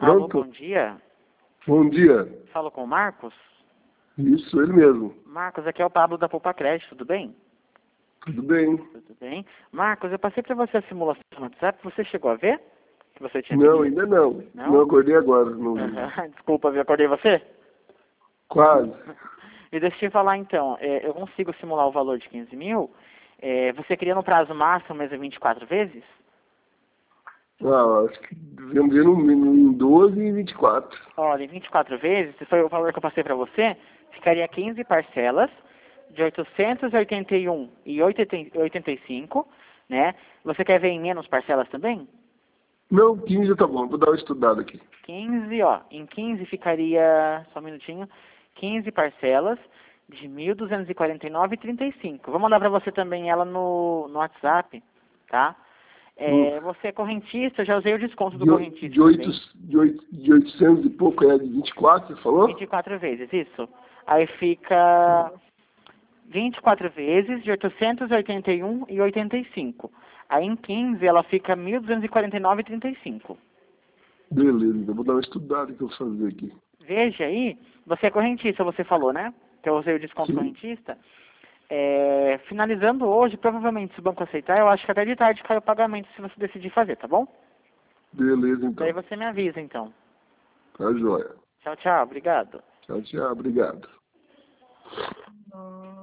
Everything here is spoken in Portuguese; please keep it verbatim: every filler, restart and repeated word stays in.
Alô, Pronto? bom dia. Bom dia. Falo com o Marcos. Isso, ele mesmo. Marcos, aqui é o Pablo da Poupa Crédito, tudo bem? Tudo bem? Tudo bem. Marcos, eu passei para você a simulação no WhatsApp, você chegou a ver? Que você tinha Não, pedido? ainda não. Não? Não acordei agora. Não. Aham. Desculpa, eu acordei você? Quase. E deixa eu te falar então, é, eu consigo simular o valor de quinze mil, é, você queria no prazo máximo, mas é vinte e quatro vezes? Ah, acho que devemos ver no em doze e vinte e quatro. Olha, em vinte e quatro vezes, se foi o valor que eu passei para você, ficaria quinze parcelas de oitocentos e oitenta e um e oitenta e cinco, né? Você quer ver em menos parcelas também? Não, quinze tá bom. Vou dar uma estudada aqui. quinze, ó, em quinze ficaria, só um minutinho, quinze parcelas de mil duzentos e quarenta e nove reais e trinta e cinco. Vou mandar para você também ela no, no WhatsApp, tá? Hum. É, você é correntista, eu já usei o desconto do De, oi- correntista de, oito, também. de, oito, de oitocentos e pouco é de vinte e quatro, você falou? vinte e quatro vezes, isso. Aí fica vinte e quatro vezes de oitocentos e oitenta e um reais e oitenta e cinco. Aí em quinze ela fica mil duzentos e quarenta e nove reais e trinta e cinco. Beleza, então vou dar uma estudada que eu vou fazer aqui. Veja aí, você é correntista, você falou, né? Que eu usei o desconto Sim. correntista. É, finalizando hoje, provavelmente se o banco aceitar, eu acho que até de tarde cai o pagamento se você decidir fazer, tá bom? Beleza, Daí então. você me avisa então. Tá joia. Tchau, tchau, obrigado. Tchau, tchau. Obrigado.